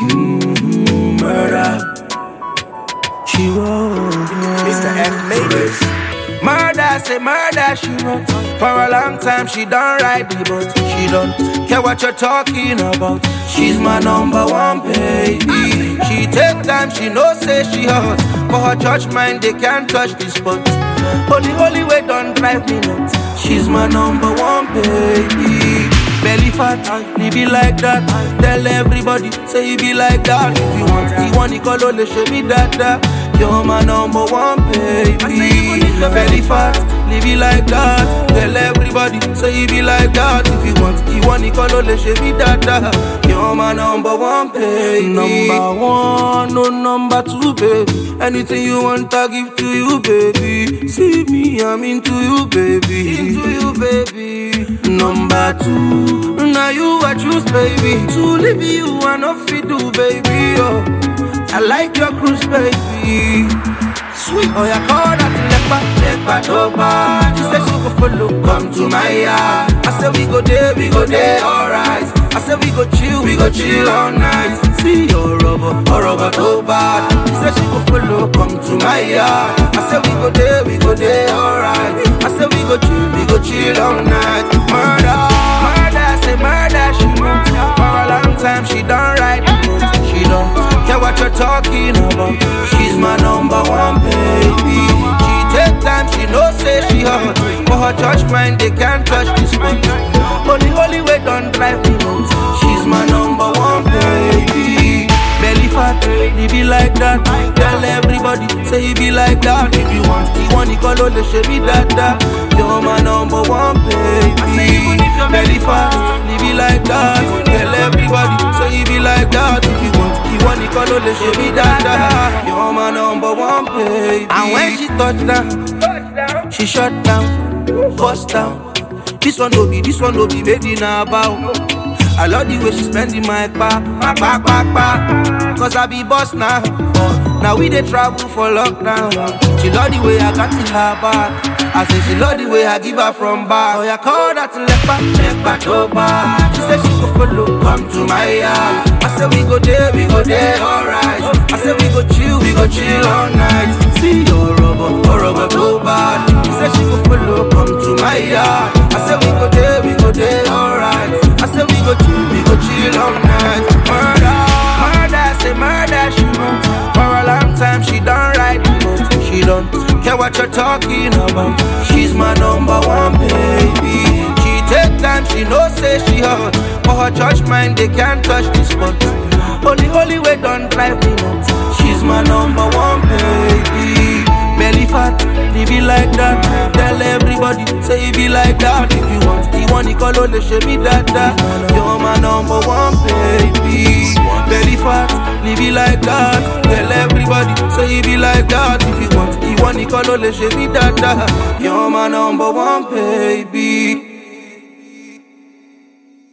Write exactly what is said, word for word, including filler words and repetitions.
Mm-hmm, murder. She wrote. Mister F made it. Murder, say murder, she wrote. For a long time she don't write the boat. She don't care what you're talking about. She's my number one baby. She take time, she know say she hot. For her church mind, they can't touch this spot. Holy, holy way don't drive me nuts. She's my number one baby. Belly fat, he be like that. Tell everybody, say he be like that. If you want, he want, he call all the show me that, that. You're my number one baby. Belly fat, he be like that. Tell everybody, say he be like that. If you want, he want, he call all the show me that, that. You're my number one baby. Number one, no number two, baby. Anything you want, I give to you, baby. See me, I'm into you, baby. Into you, baby. Number two, now you I choose, baby. To leave you, I know fit do, baby. Oh, I like your cruise, baby. Sweet, oh, yeah, call that lepa, lepa, dopa. She said she go follow, come to my yard. I said we go there, we go there, alright. I said we go chill, we go chill all night. See your rubber, oh rubber too bad. She said she go follow, come to my yard. I said we go there, we go there, alright. I said we go chill, we go chill all night. Murder, murder, say murder, she wrote. For a long time she don't write the boat. She don't care what you're talking about. She's my number one baby. She take time, she know say she hot. For her church mind, they can't touch this spot. Holy, holy way don't drive me nuts. She's my number one baby. Belly fat, he be like that. Tell everybody, say he be like that. If you want, he want, he call all the show me that, that. You're my number one baby. Belly fat, he be like that. Tell everybody, say he be like that. If you want, he want, he call all the show me that, that. You're my number one baby. And when she touch down, she shut down, bust down. This one no be, this one no be, baby now bow. I love the way she spending my back, my back, back, back. Cause I be boss now. Now we dey travel for lockdown. She love the way I got in her back. I say she love the way I give her from back. Oh, yeah, call that lepa, lepa, toba. She said she go follow, come to my yard. I said we go there, we go there, alright. I said we go chill, we go chill all night. See your rubber, oh rubber too bad. She said she go follow, come to my yard. I said we go there, we go there, alright. I said we go chill, we go chill all night. Murder, murder, say murder, she wrote. For a long time she don't write the boat. She don't care what you're talking about. She's my number one baby. She take time, she know say she hot. For her church mind, they can't touch this spot. Holy, holy way don't drive me nuts. She's my number one baby. Belly fat, he be like that. Tell everybody, say he be like that. If you want, he want, he call all the show me that, that. You're my number one baby. Belly fat, he be like that. Tell everybody, say he be like that. If you want, he want, he call all the show me that, that. You're my number one baby.